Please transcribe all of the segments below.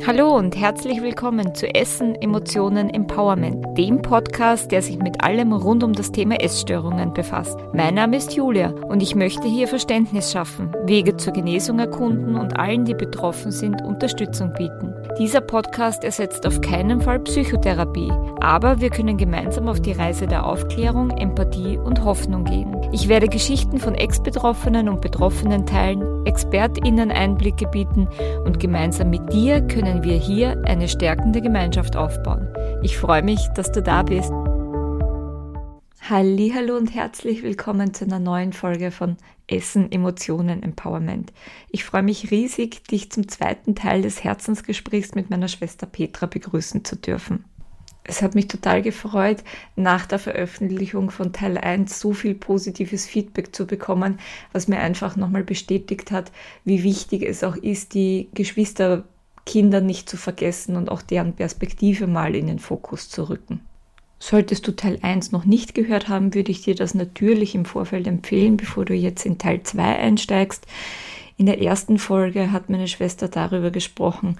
Hallo und herzlich willkommen zu Essen, Emotionen, Empowerment, dem Podcast, der sich mit allem rund um das Thema Essstörungen befasst. Mein Name ist Julia und ich möchte hier Verständnis schaffen, Wege zur Genesung erkunden und allen, die betroffen sind, Unterstützung bieten. Dieser Podcast ersetzt auf keinen Fall Psychotherapie, aber wir können gemeinsam auf die Reise der Aufklärung, Empathie und Hoffnung gehen. Ich werde Geschichten von Ex-Betroffenen und Betroffenen teilen, ExpertInnen Einblicke bieten und gemeinsam mit dir können wir hier eine stärkende Gemeinschaft aufbauen. Ich freue mich, dass du da bist. Hallihallo und herzlich willkommen zu einer neuen Folge von Essen, Emotionen, Empowerment. Ich freue mich riesig, dich zum zweiten Teil des Herzensgesprächs mit meiner Schwester Petra begrüßen zu dürfen. Es hat mich total gefreut, nach der Veröffentlichung von Teil 1 so viel positives Feedback zu bekommen, was mir einfach nochmal bestätigt hat, wie wichtig es auch ist, die Geschwisterkinder nicht zu vergessen und auch deren Perspektive mal in den Fokus zu rücken. Solltest du Teil 1 noch nicht gehört haben, würde ich dir das natürlich im Vorfeld empfehlen, bevor du jetzt in Teil 2 einsteigst. In der ersten Folge hat meine Schwester darüber gesprochen,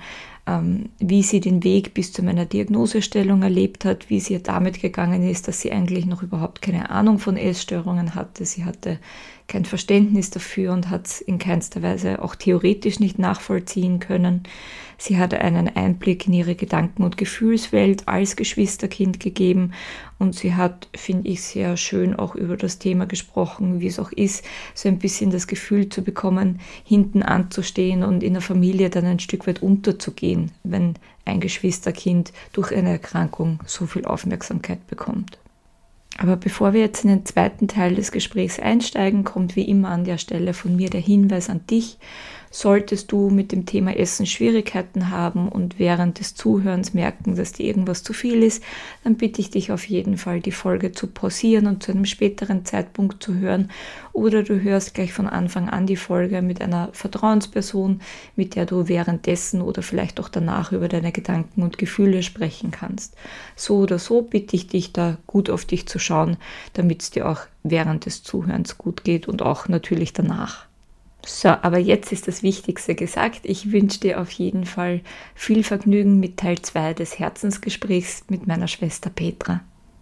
wie sie den Weg bis zu meiner Diagnosestellung erlebt hat, wie es ihr damit gegangen ist, dass sie eigentlich noch überhaupt keine Ahnung von Essstörungen hatte. Sie hatte kein Verständnis dafür und hat es in keinster Weise auch theoretisch nicht nachvollziehen können. Sie hatte einen Einblick in ihre Gedanken- und Gefühlswelt als Geschwisterkind gegeben und sie hat, finde ich, sehr schön auch über das Thema gesprochen, wie es auch ist, so ein bisschen das Gefühl zu bekommen, hinten anzustehen und in der Familie dann ein Stück weit unterzugehen, wenn ein Geschwisterkind durch eine Erkrankung so viel Aufmerksamkeit bekommt. Aber bevor wir jetzt in den zweiten Teil des Gesprächs einsteigen, kommt wie immer an der Stelle von mir der Hinweis an dich. Solltest du mit dem Thema Essen Schwierigkeiten haben und während des Zuhörens merken, dass dir irgendwas zu viel ist, dann bitte ich dich auf jeden Fall, die Folge zu pausieren und zu einem späteren Zeitpunkt zu hören. Oder du hörst gleich von Anfang an die Folge mit einer Vertrauensperson, mit der du währenddessen oder vielleicht auch danach über deine Gedanken und Gefühle sprechen kannst. So oder so bitte ich dich, da gut auf dich zu schauen, damit es dir auch während des Zuhörens gut geht und auch natürlich danach. So, aber jetzt ist das Wichtigste gesagt. Ich wünsche dir auf jeden Fall viel Vergnügen mit Teil 2 des Herzensgesprächs mit meiner Schwester Petra.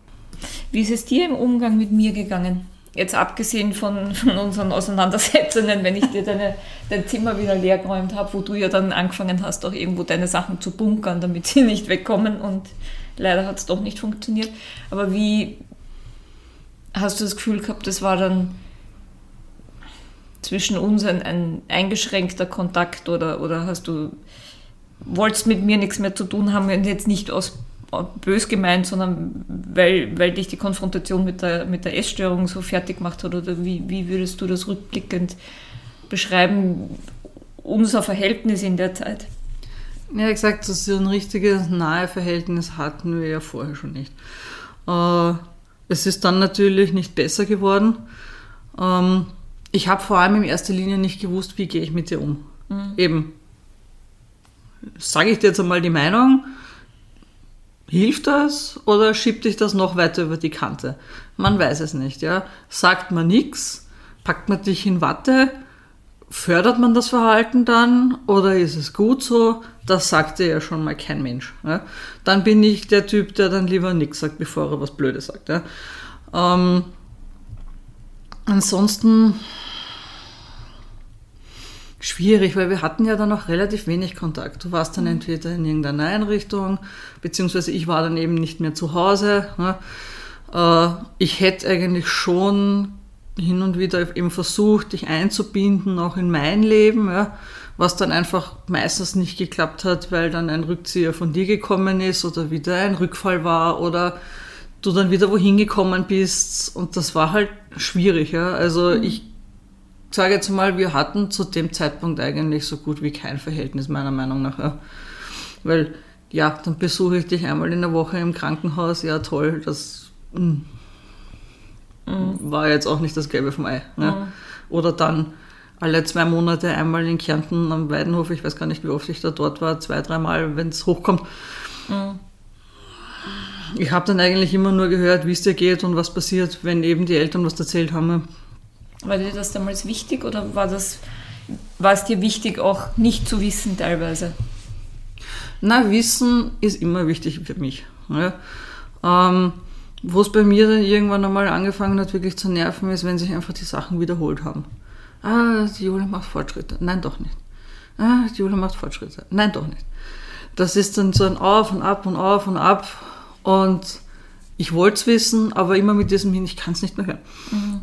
Wie ist es dir im Umgang mit mir gegangen? Jetzt abgesehen von unseren Auseinandersetzungen, wenn ich dir dein Zimmer wieder leergeräumt habe, wo du ja dann angefangen hast, auch irgendwo deine Sachen zu bunkern, damit sie nicht wegkommen und leider hat es doch nicht funktioniert. Aber wie hast du das Gefühl gehabt, das war dann zwischen uns ein eingeschränkter Kontakt oder wolltest mit mir nichts mehr zu tun haben und jetzt nicht aus bös gemeint, sondern weil dich die Konfrontation mit der Essstörung so fertig gemacht hat, oder wie würdest du das rückblickend beschreiben, unser Verhältnis in der Zeit? Ja, gesagt, dass so ein richtiges nahe Verhältnis hatten wir ja vorher schon nicht. Es ist dann natürlich nicht besser geworden. Ich habe vor allem in erster Linie nicht gewusst, wie gehe ich mit dir um. Eben, sage ich dir jetzt einmal die Meinung, hilft das oder schiebt dich das noch weiter über die Kante? Man weiß es nicht. Ja? Sagt man nichts, packt man dich in Watte, fördert man das Verhalten dann oder ist es gut so? Das sagt dir ja schon mal kein Mensch. Ja? Dann bin ich der Typ, der dann lieber nichts sagt, bevor er was Blödes sagt. Ja? Ansonsten schwierig, weil wir hatten ja dann auch relativ wenig Kontakt. Du warst dann entweder in irgendeiner Einrichtung, beziehungsweise ich war dann eben nicht mehr zu Hause. Ne? Ich hätte eigentlich schon hin und wieder eben versucht, dich einzubinden, auch in mein Leben, ja? Was dann einfach meistens nicht geklappt hat, weil dann ein Rückzieher von dir gekommen ist oder wieder ein Rückfall war oder du dann wieder wohin gekommen bist und das war halt schwierig. Ja? Also ich sage jetzt mal, wir hatten zu dem Zeitpunkt eigentlich so gut wie kein Verhältnis, meiner Meinung nach. Ja. Weil, ja, dann besuche ich dich einmal in der Woche im Krankenhaus, ja toll, das war jetzt auch nicht das Gelbe vom Ei. Ne? Oder dann alle 2 Monate einmal in Kärnten am Weidenhof, ich weiß gar nicht, wie oft ich da dort war, 2-3 Mal, wenn es hochkommt. Ich habe dann eigentlich immer nur gehört, wie es dir geht und was passiert, wenn eben die Eltern was erzählt haben. War dir das damals wichtig oder war es dir wichtig, auch nicht zu wissen teilweise? Na, Wissen ist immer wichtig für mich. Ja. Wo es bei mir dann irgendwann einmal angefangen hat, wirklich zu nerven, ist, wenn sich einfach die Sachen wiederholt haben. Die Julia macht Fortschritte. Nein, doch nicht. Die Julia macht Fortschritte. Nein, doch nicht. Das ist dann so ein Auf und Ab und Auf und Ab. Und ich wollte es wissen, aber immer mit diesem Hin, ich kann es nicht mehr hören. Mhm.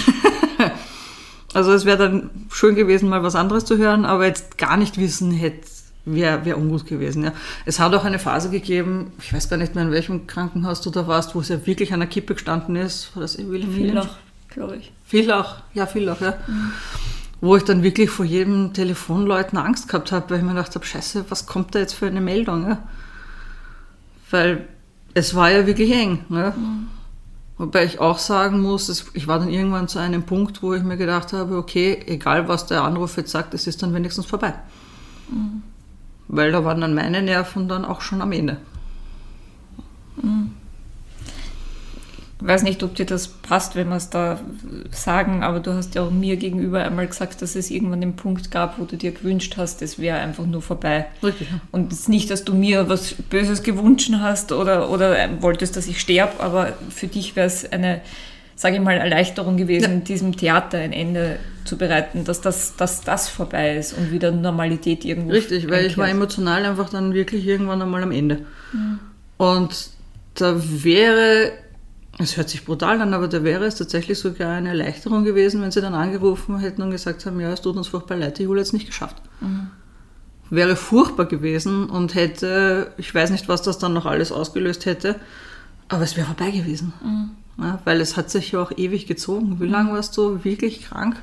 Also es wäre dann schön gewesen, mal was anderes zu hören, aber jetzt gar nicht wissen wäre ungut gewesen. Ja. Es hat auch eine Phase gegeben, ich weiß gar nicht mehr, in welchem Krankenhaus du da warst, wo es ja wirklich an der Kippe gestanden ist. War das Villach, glaube ich. Villach, ja. Mhm. Wo ich dann wirklich vor jedem Telefonleuten Angst gehabt habe, weil ich mir gedacht habe, scheiße, was kommt da jetzt für eine Meldung? Ja? Weil es war ja wirklich eng. Ja? Mhm. Wobei ich auch sagen muss, ich war dann irgendwann zu einem Punkt, wo ich mir gedacht habe, okay, egal was der Anruf jetzt sagt, es ist dann wenigstens vorbei. Mhm. Weil da waren dann meine Nerven dann auch schon am Ende. Mhm. Ich weiß nicht, ob dir das passt, wenn wir es da sagen, aber du hast ja auch mir gegenüber einmal gesagt, dass es irgendwann den Punkt gab, wo du dir gewünscht hast, es wäre einfach nur vorbei. Richtig. Ja. Und es ist nicht, dass du mir was Böses gewünscht hast oder wolltest, dass ich sterbe, aber für dich wäre es eine, sage ich mal, Erleichterung gewesen, diesem Theater ein Ende zu bereiten, dass das vorbei ist und wieder Normalität irgendwo. Richtig, weil ich war emotional einfach dann wirklich irgendwann einmal am Ende. Mhm. Und da wäre... Es hört sich brutal an, aber da wäre es tatsächlich sogar eine Erleichterung gewesen, wenn sie dann angerufen hätten und gesagt haben, ja, es tut uns furchtbar leid, die Julia hat es nicht geschafft. Mhm. Wäre furchtbar gewesen und hätte, ich weiß nicht, was das dann noch alles ausgelöst hätte, aber es wäre vorbei gewesen. Mhm. Ja, weil es hat sich ja auch ewig gezogen. Wie lange warst du wirklich krank?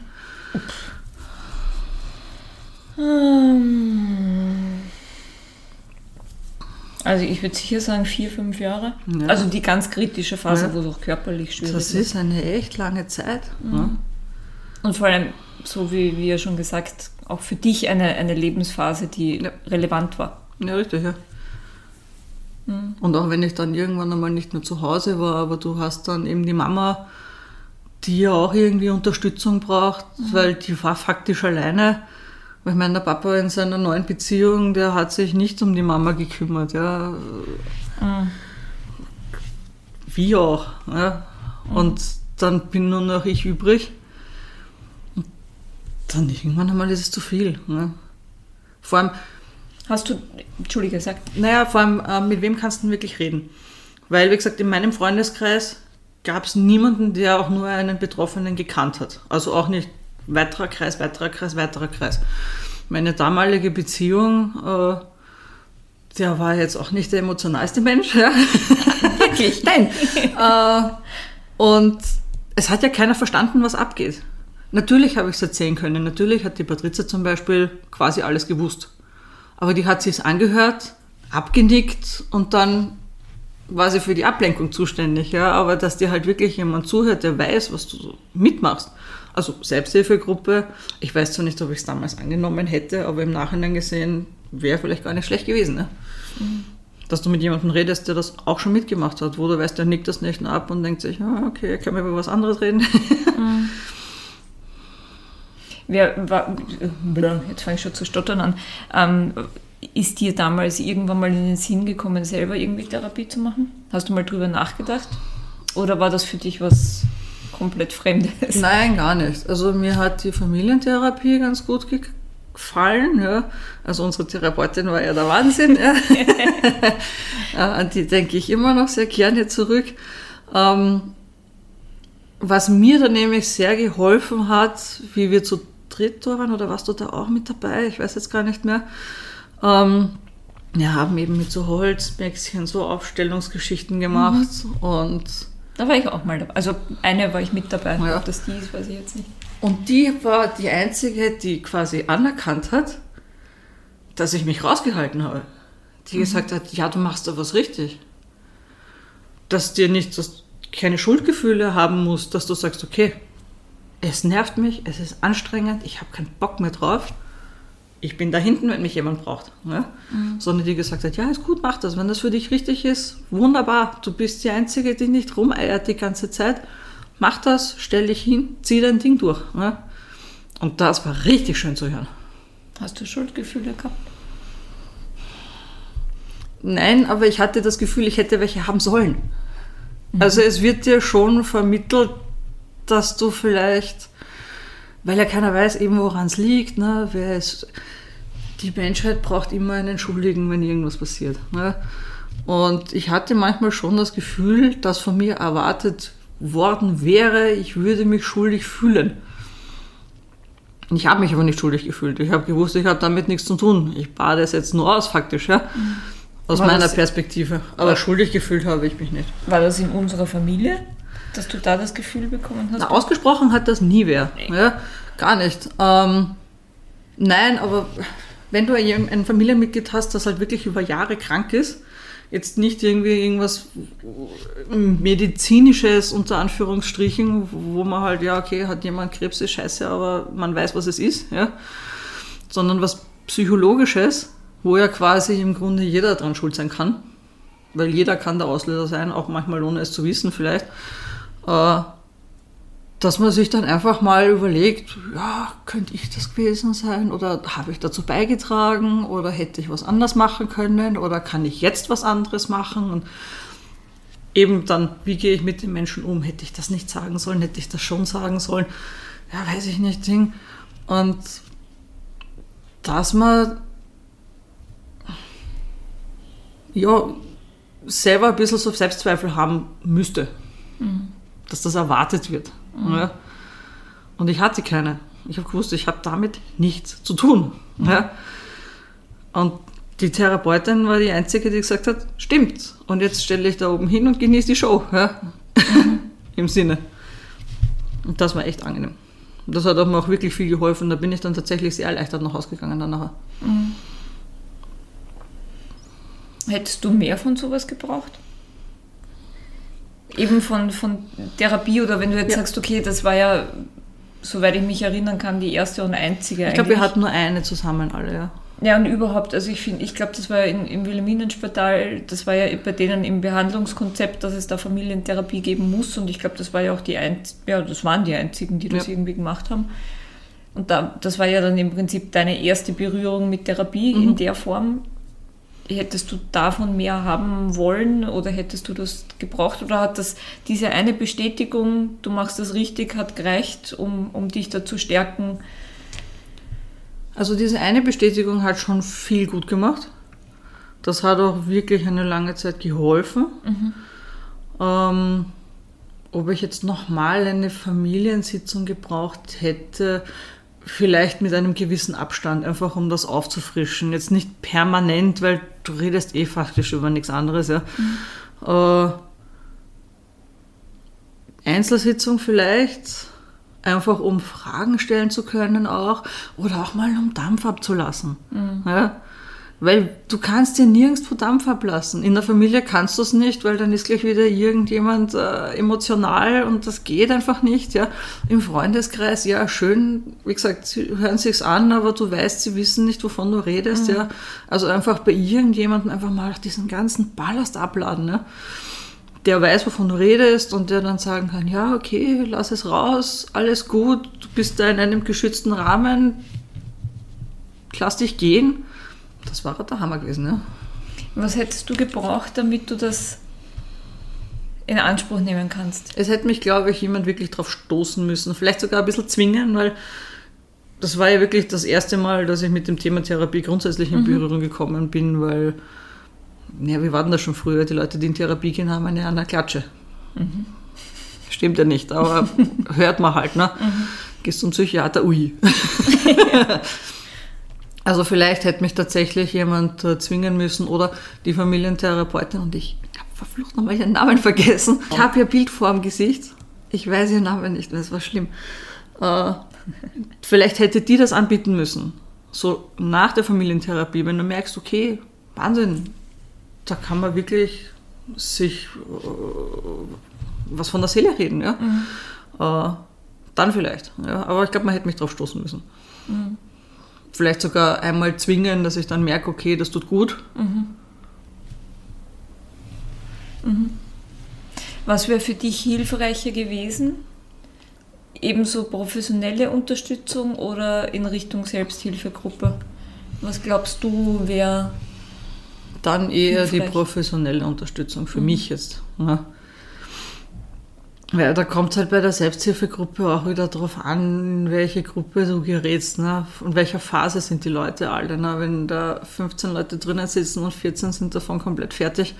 Also ich würde sicher sagen 4-5 Jahre. Ja. Also die ganz kritische Phase, wo es auch körperlich schwierig ist. Das ist eine echt lange Zeit. Mhm. Ja. Und vor allem, so wie ja schon gesagt, auch für dich eine Lebensphase, die relevant war. Ja, richtig, ja. Mhm. Und auch wenn ich dann irgendwann einmal nicht mehr zu Hause war, aber du hast dann eben die Mama, die ja auch irgendwie Unterstützung braucht, weil die war faktisch alleine. Weil ich meine, der Papa in seiner neuen Beziehung, der hat sich nicht um die Mama gekümmert. Ja. Mhm. Wie auch. Ja. Und dann bin nur noch ich übrig. Und dann irgendwann einmal ist es zu viel. Ja. Vor allem... Entschuldige, sag. Naja, vor allem, mit wem kannst du denn wirklich reden? Weil, wie gesagt, in meinem Freundeskreis gab es niemanden, der auch nur einen Betroffenen gekannt hat. Also auch nicht weiterer Kreis. Meine damalige Beziehung, der war jetzt auch nicht der emotionalste Mensch. Ja. Wirklich? Nein. Und es hat ja keiner verstanden, was abgeht. Natürlich habe ich es erzählen können. Natürlich hat die Patrizia zum Beispiel quasi alles gewusst. Aber die hat sich es angehört, abgenickt und dann war sie für die Ablenkung zuständig. Ja. Aber dass dir halt wirklich jemand zuhört, der weiß, was du so mitmachst. Also Selbsthilfegruppe, ich weiß zwar nicht, ob ich es damals angenommen hätte, aber im Nachhinein gesehen wäre vielleicht gar nicht schlecht gewesen. Ne? Mhm. Dass du mit jemandem redest, der das auch schon mitgemacht hat, wo du weißt, der nickt das nicht nur ab und denkt sich, okay, können wir über was anderes reden. Mhm. Jetzt fange ich schon zu stottern an. Ist dir damals irgendwann mal in den Sinn gekommen, selber irgendwie Therapie zu machen? Hast du mal drüber nachgedacht? Oder war das für dich was komplett Fremdes? Nein, gar nicht. Also mir hat die Familientherapie ganz gut gefallen. Ja. Also unsere Therapeutin war ja der Wahnsinn. Ja. An die denke ich immer noch sehr gerne zurück. Was mir dann nämlich sehr geholfen hat, wie wir zu dritt waren, oder warst du da auch mit dabei? Ich weiß jetzt gar nicht mehr. Wir haben eben mit so Holzmäxchen so Aufstellungsgeschichten gemacht und da war ich auch mal dabei. Also eine war ich mit dabei. Ja. Ob das die ist, weiß ich jetzt nicht. Und die war die einzige, die quasi anerkannt hat, dass ich mich rausgehalten habe. Die gesagt hat, ja, du machst da was richtig. Dass dir nicht, dass keine Schuldgefühle haben musst, dass du sagst, okay, es nervt mich, es ist anstrengend, ich habe keinen Bock mehr drauf. Ich bin da hinten, wenn mich jemand braucht. Ja? Sondern die gesagt hat, ja, ist gut, mach das. Wenn das für dich richtig ist, wunderbar. Du bist die Einzige, die nicht rumeiert die ganze Zeit. Mach das, stell dich hin, zieh dein Ding durch. Ja? Und das war richtig schön zu hören. Hast du Schuldgefühle gehabt? Nein, aber ich hatte das Gefühl, ich hätte welche haben sollen. Also es wird dir schon vermittelt, dass du vielleicht, weil ja keiner weiß eben, woran es liegt, ne, die Menschheit braucht immer einen Schuldigen, wenn irgendwas passiert. Ne? Und ich hatte manchmal schon das Gefühl, dass von mir erwartet worden wäre, ich würde mich schuldig fühlen. Ich habe mich aber nicht schuldig gefühlt. Ich habe gewusst, ich habe damit nichts zu tun. Ich bade es jetzt nur aus, faktisch, ja. Aus meiner Perspektive. Aber schuldig gefühlt habe ich mich nicht. War das in unserer Familie, dass du da das Gefühl bekommen hast? Na, ausgesprochen hat das nie wer. Nee. Ja, gar nicht. Nein, aber wenn du ein Familienmitglied hast, das halt wirklich über Jahre krank ist, jetzt nicht irgendwie irgendwas Medizinisches unter Anführungsstrichen, wo man halt, ja okay, hat jemand Krebs, ist scheiße, aber man weiß, was es ist, ja, sondern was Psychologisches, wo ja quasi im Grunde jeder dran schuld sein kann, weil jeder kann der Auslöser sein, auch manchmal ohne es zu wissen vielleicht, dass man sich dann einfach mal überlegt, ja, könnte ich das gewesen sein oder habe ich dazu beigetragen oder hätte ich was anders machen können oder kann ich jetzt was anderes machen und eben dann, wie gehe ich mit den Menschen um, hätte ich das nicht sagen sollen, hätte ich das schon sagen sollen, ja, weiß ich nicht, Ding. Und dass man ja selber ein bisschen so Selbstzweifel haben müsste, dass das erwartet wird. Ja. Und ich hatte keine. Ich habe gewusst, ich habe damit nichts zu tun. Ja. Und die Therapeutin war die Einzige, die gesagt hat, stimmt. Und jetzt stelle ich da oben hin und genieße die Show. Ja. Im Sinne. Und das war echt angenehm. Und das hat mir auch wirklich viel geholfen. Da bin ich dann tatsächlich sehr erleichtert nach Hause gegangen dann nachher. Hättest du mehr von sowas gebraucht? Eben von Therapie oder wenn du jetzt sagst, okay, das war ja, soweit ich mich erinnern kann, die erste und einzige eigentlich. Ich glaube, wir hatten nur eine zusammen alle, ja. Ja, und überhaupt, also ich glaube, das war im Wilhelminenspital, das war ja bei denen im Behandlungskonzept, dass es da Familientherapie geben muss und ich glaube, das war ja auch das waren die einzigen, die das irgendwie gemacht haben. Und das war ja dann im Prinzip deine erste Berührung mit Therapie in der Form. Hättest du davon mehr haben wollen oder hättest du das gebraucht oder hat diese eine Bestätigung, du machst das richtig, hat gereicht, um dich da zu stärken? Also diese eine Bestätigung hat schon viel gut gemacht. Das hat auch wirklich eine lange Zeit geholfen. Ob ich jetzt nochmal eine Familiensitzung gebraucht hätte, vielleicht mit einem gewissen Abstand, einfach um das aufzufrischen. Jetzt nicht permanent, weil du redest faktisch über nichts anderes. Ja. Einzelsitzung vielleicht, einfach um Fragen stellen zu können auch oder auch mal um Dampf abzulassen. Ja. Weil du kannst dir nirgendwo Dampf ablassen. In der Familie kannst du es nicht, weil dann ist gleich wieder irgendjemand emotional und das geht einfach nicht. Ja. Im Freundeskreis, ja schön, wie gesagt, sie hören sich's an, aber du weißt, sie wissen nicht, wovon du redest. Ja. Also einfach bei irgendjemandem einfach mal diesen ganzen Ballast abladen. Ja. Der weiß, wovon du redest und der dann sagen kann, ja okay, lass es raus, alles gut, du bist da in einem geschützten Rahmen, lass dich gehen. Das war der Hammer gewesen, ja. Was hättest du gebraucht, damit du das in Anspruch nehmen kannst? Es hätte mich, glaube ich, jemand wirklich drauf stoßen müssen. Vielleicht sogar ein bisschen zwingen, weil das war ja wirklich das erste Mal, dass ich mit dem Thema Therapie grundsätzlich in Berührung gekommen bin, weil, ja, wie war denn das schon früher? Die Leute, die in Therapie gehen, haben eine an der Klatsche. Stimmt ja nicht, aber hört man halt, ne? Gehst zum Psychiater, ui. Also vielleicht hätte mich tatsächlich jemand zwingen müssen oder die Familientherapeutin und ich habe verflucht nochmal ihren Namen vergessen. Ich habe ihr Bild vor dem Gesicht. Ich weiß ihren Namen nicht mehr, das war schlimm. Vielleicht hätte die das anbieten müssen. So nach der Familientherapie, wenn du merkst, okay, Wahnsinn, da kann man wirklich sich was von der Seele reden. Ja? Dann vielleicht. Ja? Aber ich glaube, man hätte mich drauf stoßen müssen. Vielleicht sogar einmal zwingen, dass ich dann merke, okay, das tut gut. Was wäre für dich hilfreicher gewesen? Ebenso professionelle Unterstützung oder in Richtung Selbsthilfegruppe? Was glaubst du, wäre... dann eher die hilfreich. professionelle Unterstützung für mich jetzt. Ja. Weil da kommt es halt bei der Selbsthilfegruppe auch wieder darauf an, in welche Gruppe du gerätst, ne? In welcher Phase sind die Leute alle. Ne? Wenn da 15 Leute drinnen sitzen und 14 sind davon komplett fertig.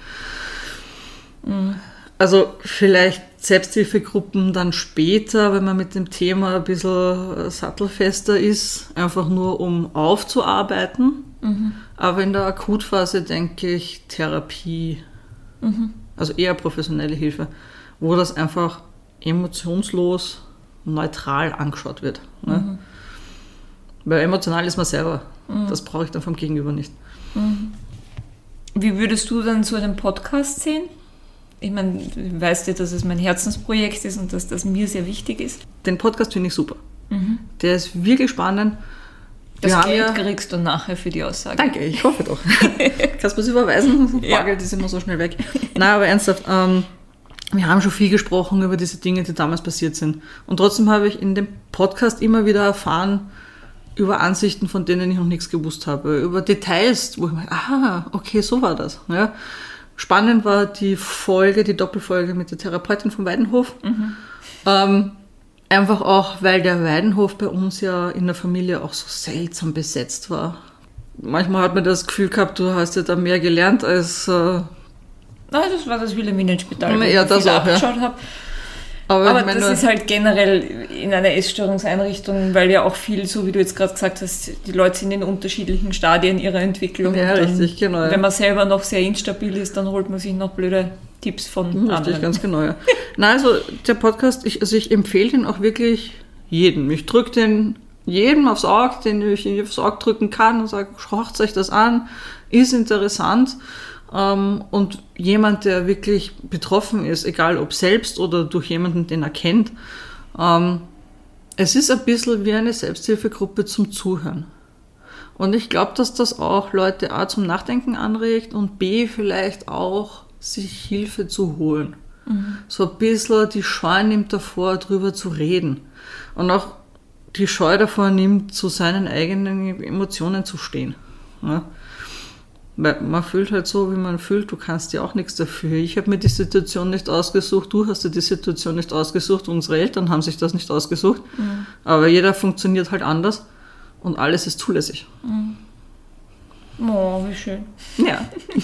Also vielleicht Selbsthilfegruppen dann später, wenn man mit dem Thema ein bisschen sattelfester ist, einfach nur um aufzuarbeiten. Aber in der Akutphase denke ich Therapie, also eher professionelle Hilfe, wo das einfach emotionslos, neutral angeschaut wird. Ne? Weil emotional ist man selber. Das brauche ich dann vom Gegenüber nicht. Wie würdest du dann so einen Podcast sehen? Ich meine, du weißt ja, dass es mein Herzensprojekt ist und dass das mir sehr wichtig ist. Den Podcast finde ich super. Der ist wirklich spannend. Das Geld kriegst du nachher für die Aussage. Danke, ich hoffe doch. Kannst du mir das überweisen? Ja. Bargeld ist immer so schnell weg. Nein, aber ernsthaft, wir haben schon viel gesprochen über diese Dinge, die damals passiert sind. Und trotzdem habe ich in dem Podcast immer wieder erfahren über Ansichten, von denen ich noch nichts gewusst habe. Über Details, wo ich mir, okay, so war das. Ja. Spannend war die Doppelfolge mit der Therapeutin vom Weidenhof. Einfach auch, weil der Weidenhof bei uns ja in der Familie auch so seltsam besetzt war. Manchmal hat man das Gefühl gehabt, du hast ja da mehr gelernt als... Nein, das war das Wilhelminenspital, wo ja, ich das viel auch, abgeschaut habe. Aber das ist halt generell in einer Essstörungseinrichtung, weil ja auch viel, so wie du jetzt gerade gesagt hast, die Leute sind in unterschiedlichen Stadien ihrer Entwicklung. Ja, dann, richtig, genau. Ja. Wenn man selber noch sehr instabil ist, dann holt man sich noch blöde Tipps von Richtig, anderen. ganz genau, ja. Nein, also der Podcast, ich empfehle den auch wirklich jedem. Ich drücke den jedem aufs Auge, den ich aufs Auge drücken kann und sage, schaut euch das an, ist interessant. Und jemand, der wirklich betroffen ist, egal ob selbst oder durch jemanden, den er kennt, es ist ein bisschen wie eine Selbsthilfegruppe zum Zuhören. Und ich glaube, dass das auch Leute A zum Nachdenken anregt und B vielleicht auch sich Hilfe zu holen. So ein bisschen die Scheu nimmt davor, drüber zu reden. Und auch die Scheu davor nimmt, zu seinen eigenen Emotionen zu stehen. Ja? Weil man fühlt halt so, wie man fühlt, du kannst ja auch nichts dafür. Ich habe mir die Situation nicht ausgesucht, du hast dir die Situation nicht ausgesucht, unsere Eltern haben sich das nicht ausgesucht. Aber jeder funktioniert halt anders und alles ist zulässig. Oh, wie schön. Ja.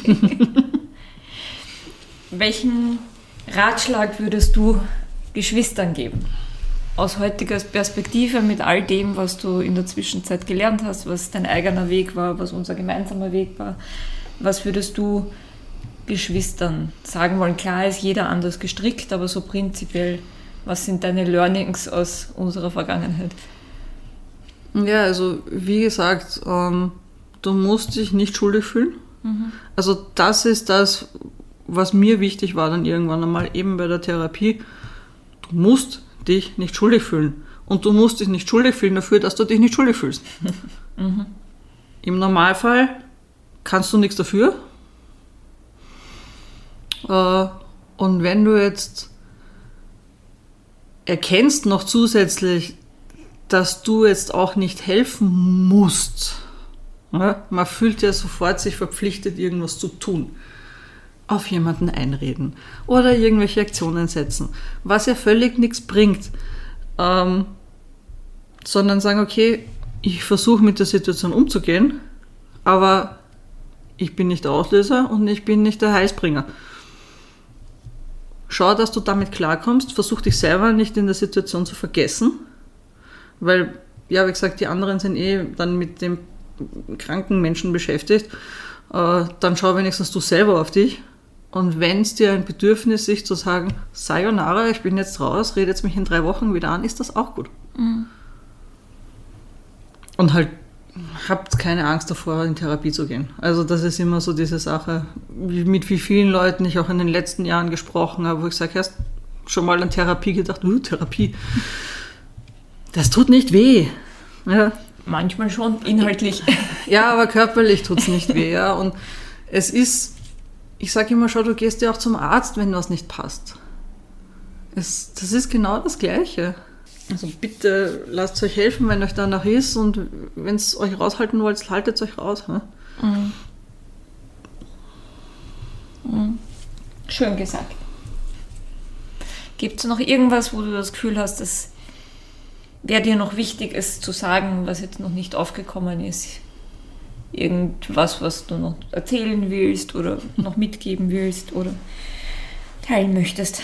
Welchen Ratschlag würdest du Geschwistern geben? Aus heutiger Perspektive mit all dem, was du in der Zwischenzeit gelernt hast, was dein eigener Weg war, was unser gemeinsamer Weg war, was würdest du Geschwistern sagen wollen? Klar ist jeder anders gestrickt, aber so prinzipiell, was sind deine Learnings aus unserer Vergangenheit? Ja, also wie gesagt, du musst dich nicht schuldig fühlen. Also das ist das, was mir wichtig war dann irgendwann einmal eben bei der Therapie. Du musst dich nicht schuldig fühlen. Und du musst dich nicht schuldig fühlen dafür, dass du dich nicht schuldig fühlst. Im Normalfall kannst du nichts dafür. Und wenn du jetzt erkennst noch zusätzlich, dass du jetzt auch nicht helfen musst, ja, man fühlt ja sofort sich verpflichtet, irgendwas zu tun. Auf jemanden einreden oder irgendwelche Aktionen setzen, was ja völlig nichts bringt, sondern sagen, okay, ich versuche mit der Situation umzugehen, aber ich bin nicht der Auslöser und ich bin nicht der Heilsbringer. Schau, dass du damit klarkommst, versuch dich selber nicht in der Situation zu vergessen, weil, ja, wie gesagt, die anderen sind dann mit dem kranken Menschen beschäftigt, dann schau wenigstens du selber auf dich. Und wenn es dir ein Bedürfnis ist, zu sagen, Sayonara, ich bin jetzt raus, rede jetzt mich in 3 Wochen wieder an, ist das auch gut. Und halt, habt keine Angst davor, in Therapie zu gehen. Also das ist immer so diese Sache, mit wie vielen Leuten ich auch in den letzten Jahren gesprochen habe, wo ich sage, hast schon mal an Therapie gedacht, Therapie, das tut nicht weh. Ja. Manchmal schon, inhaltlich. Ja, aber körperlich tut es nicht weh. Ja. Und es ist, ich sage immer schon, du gehst ja auch zum Arzt, wenn was nicht passt. Das ist genau das Gleiche. Also bitte lasst euch helfen, wenn euch danach ist, und wenn es euch raushalten wollt, haltet es euch raus. Ne? Schön gesagt. Gibt es noch irgendwas, wo du das Gefühl hast, das wäre dir noch wichtig, es zu sagen, was jetzt noch nicht aufgekommen ist? Irgendwas, was du noch erzählen willst oder noch mitgeben willst oder teilen möchtest?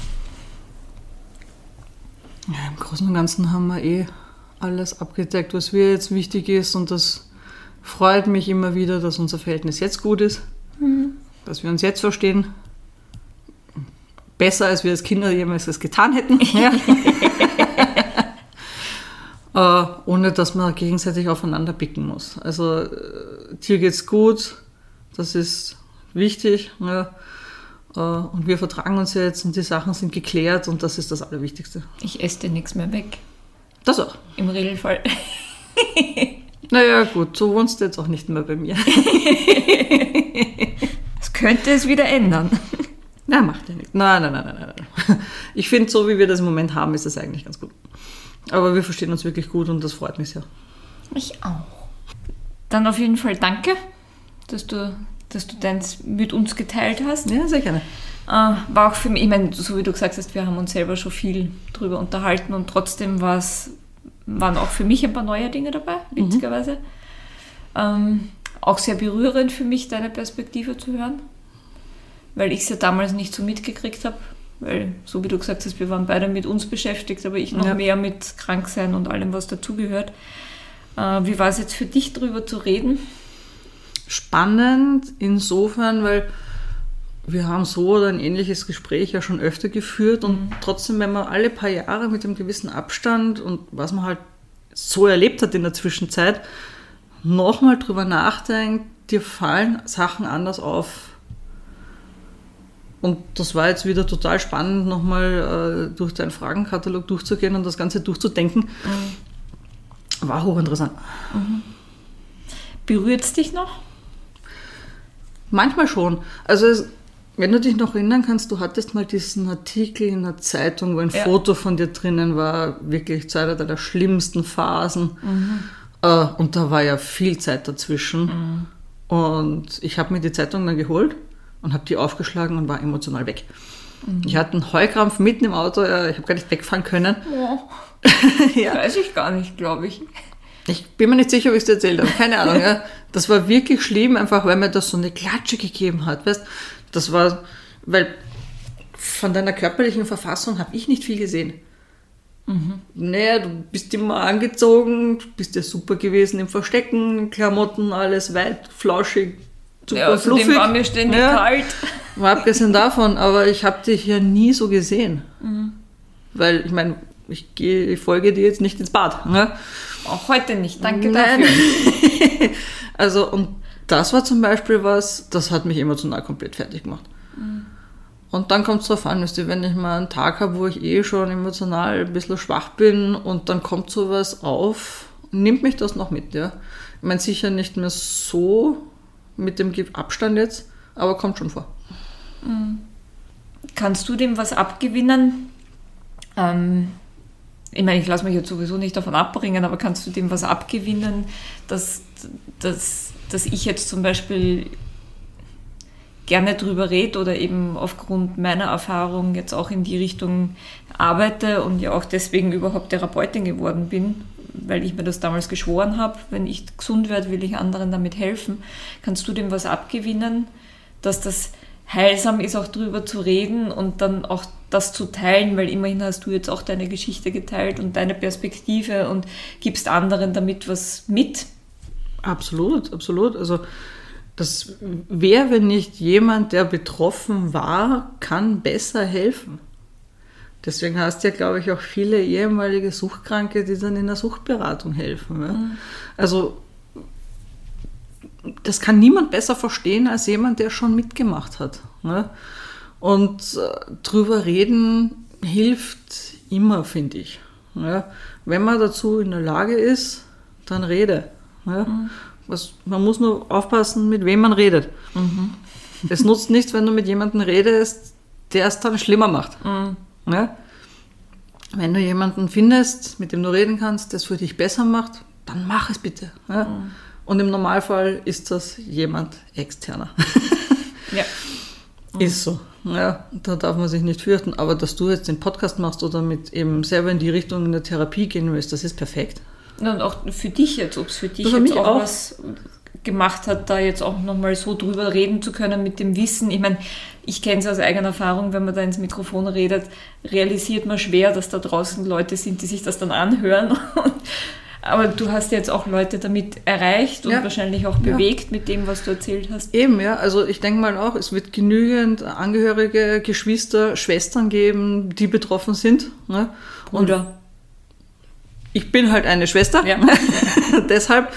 Ja, im Großen und Ganzen haben wir alles abgedeckt, was mir jetzt wichtig ist, und das freut mich immer wieder, dass unser Verhältnis jetzt gut ist, dass wir uns jetzt verstehen. Besser, als wir als Kinder jemals das getan hätten. Ja. Ohne dass man gegenseitig aufeinander picken muss. Also dir geht's gut, das ist wichtig. Ja. Und wir vertragen uns jetzt und die Sachen sind geklärt und das ist das Allerwichtigste. Ich esse dir nichts mehr weg. Das auch. Im Regelfall. Naja, gut, so wohnst du jetzt auch nicht mehr bei mir. Das könnte es wieder ändern. Nein, macht ja nichts. Nein. Ich finde, so wie wir das im Moment haben, ist das eigentlich ganz gut. Aber wir verstehen uns wirklich gut und das freut mich sehr. Ich auch. Dann auf jeden Fall danke, dass du deins mit uns geteilt hast. Ja, sehr gerne. War auch für mich, ich meine, so wie du gesagt hast, wir haben uns selber schon viel drüber unterhalten und trotzdem waren auch für mich ein paar neue Dinge dabei, witzigerweise. Auch sehr berührend für mich, deine Perspektive zu hören, weil ich es ja damals nicht so mitgekriegt habe, weil, so wie du gesagt hast, wir waren beide mit uns beschäftigt, aber ich noch mehr mit Kranksein und allem, was dazugehört. Wie war es jetzt für dich, darüber zu reden? Spannend insofern, weil wir haben so oder ein ähnliches Gespräch ja schon öfter geführt und trotzdem, wenn man alle paar Jahre mit einem gewissen Abstand und was man halt so erlebt hat in der Zwischenzeit, nochmal drüber nachdenkt, dir fallen Sachen anders auf. Und das war jetzt wieder total spannend, nochmal durch deinen Fragenkatalog durchzugehen und das Ganze durchzudenken. War hochinteressant. Berührt es dich noch? Manchmal schon. Also wenn du dich noch erinnern kannst, du hattest mal diesen Artikel in der Zeitung, wo ein Foto von dir drinnen war, wirklich zu einer der schlimmsten Phasen. Und da war ja viel Zeit dazwischen. Und ich habe mir die Zeitung dann geholt und habe die aufgeschlagen und war emotional weg. Ich hatte einen Heulkrampf mitten im Auto, ich habe gar nicht wegfahren können. Ja. Weiß ich gar nicht, glaube ich. Ich bin mir nicht sicher, ob ich es dir erzählt habe, keine Ahnung. Ja. Das war wirklich schlimm, einfach weil mir das so eine Klatsche gegeben hat. Weißt? Das war, weil von deiner körperlichen Verfassung habe ich nicht viel gesehen. Naja, du bist immer angezogen, du bist ja super gewesen im Verstecken, Klamotten, alles weit, flauschig, super fluffig. Außerdem war mir ständig kalt. Mal abgesehen davon, aber ich habe dich ja nie so gesehen. Weil, ich meine, ich folge dir jetzt nicht ins Bad. Ne? Auch heute nicht, danke dafür. Also, und das war zum Beispiel was, das hat mich emotional komplett fertig gemacht. Und dann kommt es drauf an, wenn ich mal einen Tag habe, wo ich schon emotional ein bisschen schwach bin und dann kommt sowas auf, nimmt mich das noch mit, ja. Ich meine, sicher nicht mehr so mit dem Abstand jetzt, aber kommt schon vor. Kannst du dem was abgewinnen? Ich meine, ich lasse mich jetzt sowieso nicht davon abbringen, aber kannst du dem was abgewinnen, dass ich jetzt zum Beispiel gerne drüber rede oder eben aufgrund meiner Erfahrung jetzt auch in die Richtung arbeite und ja auch deswegen überhaupt Therapeutin geworden bin, weil ich mir das damals geschworen habe, wenn ich gesund werde, will ich anderen damit helfen. Kannst du dem was abgewinnen, dass das heilsam ist, auch drüber zu reden und dann auch das zu teilen, weil immerhin hast du jetzt auch deine Geschichte geteilt und deine Perspektive und gibst anderen damit was mit? Absolut, absolut. Also das wäre, wenn nicht jemand, der betroffen war, kann besser helfen. Deswegen hast du ja, glaube ich, auch viele ehemalige Suchtkranke, die dann in der Suchtberatung helfen. Ja? Also das kann niemand besser verstehen als jemand, der schon mitgemacht hat. Ne? Und drüber reden hilft immer, finde ich. Ja? Wenn man dazu in der Lage ist, dann rede. Ja? Man muss nur aufpassen, mit wem man redet. Es nutzt nichts, wenn du mit jemandem redest, der es dann schlimmer macht. Ja? Wenn du jemanden findest, mit dem du reden kannst, der es für dich besser macht, dann mach es bitte. Ja? Und im Normalfall ist das jemand externer. Ja. Ist so. Ja, da darf man sich nicht fürchten. Aber dass du jetzt den Podcast machst oder mit eben selber in die Richtung in der Therapie gehen willst, das ist perfekt. Und auch für dich jetzt, ob es für dich jetzt auch was gemacht hat, da jetzt auch nochmal so drüber reden zu können mit dem Wissen. Ich meine, ich kenne es aus eigener Erfahrung, wenn man da ins Mikrofon redet, realisiert man schwer, dass da draußen Leute sind, die sich das dann anhören. Aber du hast jetzt auch Leute damit erreicht und wahrscheinlich auch bewegt mit dem, was du erzählt hast. Eben, ja. Also ich denke mal auch, es wird genügend Angehörige, Geschwister, Schwestern geben, die betroffen sind. Ne? Bruder. Ich bin halt eine Schwester. Ja. Deshalb.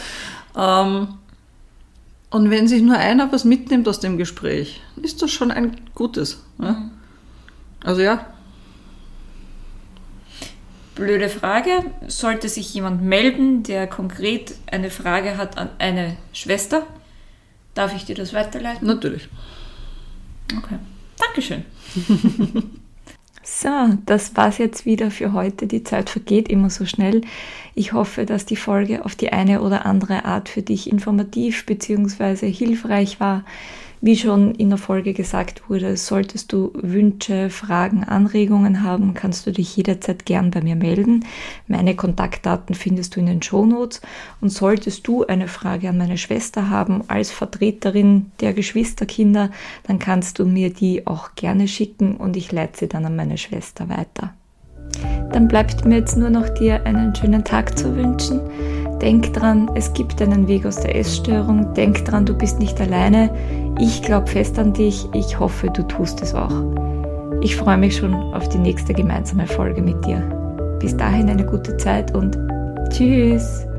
Und wenn sich nur einer was mitnimmt aus dem Gespräch, ist das schon ein gutes. Ne? Also ja. Blöde Frage. Sollte sich jemand melden, der konkret eine Frage hat an eine Schwester, darf ich dir das weiterleiten? Natürlich. Okay. Dankeschön. So, das war's jetzt wieder für heute. Die Zeit vergeht immer so schnell. Ich hoffe, dass die Folge auf die eine oder andere Art für dich informativ bzw. hilfreich war. Wie schon in der Folge gesagt wurde, solltest du Wünsche, Fragen, Anregungen haben, kannst du dich jederzeit gern bei mir melden. Meine Kontaktdaten findest du in den Shownotes. Und solltest du eine Frage an meine Schwester haben als Vertreterin der Geschwisterkinder, dann kannst du mir die auch gerne schicken und ich leite sie dann an meine Schwester weiter. Dann bleibt mir jetzt nur noch dir einen schönen Tag zu wünschen. Denk dran, es gibt einen Weg aus der Essstörung. Denk dran, du bist nicht alleine. Ich glaube fest an dich. Ich hoffe, du tust es auch. Ich freue mich schon auf die nächste gemeinsame Folge mit dir. Bis dahin eine gute Zeit und tschüss!